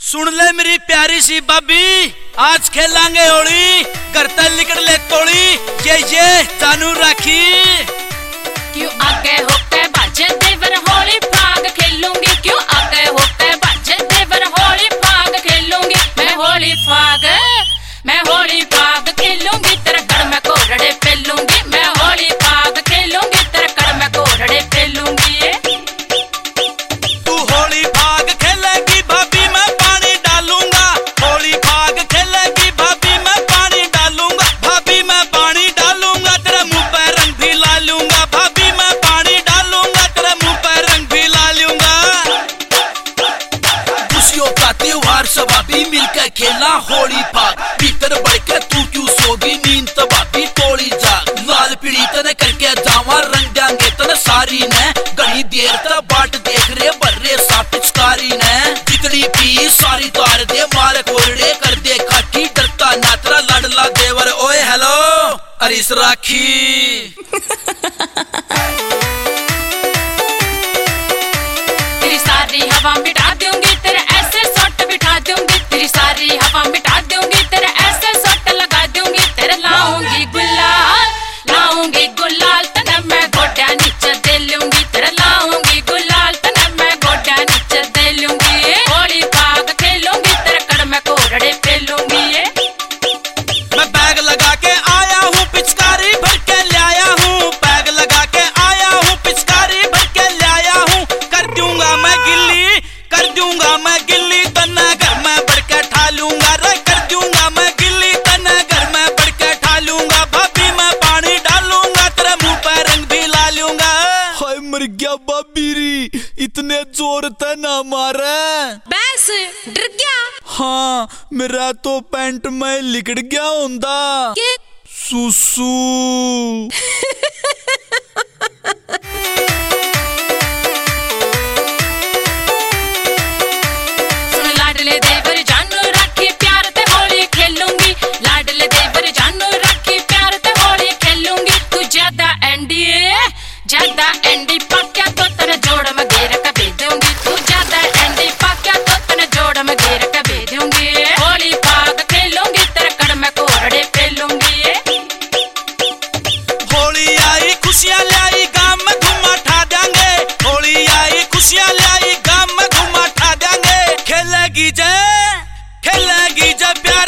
सुन ले मेरी प्यारी सी भाभी, आज खेलांगे होली, घर तक निकल ले तोड़ी, ये जानू राखी। क्यों आगे होके बाजे देवर होली फाग खेलूंगी, क्यों आगे होके बाजे देवर होली फाग खेलूंगी। मैं होली फाग खेलूंगी, तेरे घर में कोरड़े फेलूंगी। मैं होली फाग खेलूंगी, तेरे घर में कोरड़े फेलूंगी। तू होली फाग खेलेगी भाभी, मैं पानी डालूंगा। होली फाग खेलेगी भाभी, मैं पानी डालूंगा। भाभी मैं पानी डालूंगा, तेरे मुंह पे रंग भी ला लूंगा। भाभी मैं पानी डालूंगा, तेरे मुंह पे रंग भी ला लूंगा। खुशियों का त्योहार सब भाभी मिलकर खेला होली फाग, भीतर बढ़ के तू क्यों सोगी नींद तबाबी तोड़ी जाग। लाल पीड़ी तने करके जावा रंग देंगे तने सारी ने, घनी देर तक बाट देख रहे बर्रे सा पिचकारी ने। जितनी पी सारी तार दे मार कोरड़े कर दे खाटी, डरता नातरा लड़ला देवर ओए हेलो अरिस राखी। तेरी सारी हवा मिटा दूंगी, तेरे ऐसे सोट बिठा दूंगी। तेरी सारी हवा मिटा दूंगी, तेरे ऐसे सोट लगा दूंगी। तेरे लाऊंगी गुलाल तने मैं गोड्या नीचे दे लूंगी। तेरे लाऊंगी गुलाल तने मैं गोड्या नीचे दे लूंगी। होली फाग खेलूंगी, तेरे कड़ में कोरड़े फेलूंगी। मैं बैग लगा के आया हूँ, पिचकारी भर के लाया हूँ। बैग लगा के आया हूँ, पिचकारी भर के लाया हूँ। कर दूंगा मैं गिल्ली तना घर में बढ़ के ठा लूंगा। रे कर दूंगा मैं गिल्ली तना घर में बढ़ के ठा लूंगा। भाभी मैं पानी डालूंगा, तेरे मुंह पे रंग भी ला लूंगा। हाय मर गया भाभी री, इतने जोर ते ना मारे। बस डर गया? हाँ मेरा तो पैंट में लिकड़ गया होंदा। सुसु। सुन लाडले देवर जानू राखी, प्यार ते होली खेलूंगी। लाडले देवर जानू राखी, प्यार ते होली खेलूंगी। तू ज्यादा एंडी पाक्या तो तेरे जोड़ में घेर के भेज दूंगी। तू ज्यादा एंडी पाक्या तो तेरे जोड़ में घेर के भेज दूंगी। होली फाग खेलूंगी, तेरे कड़ में कोरड़े फेलूंगी। होली आई खुशियाँ लाई, गाँव में धुमा ठा देंगे। होली आई खुशियाँ लाई, गाँव में धुमा ठा देंगे। खेलेगी जय प्यार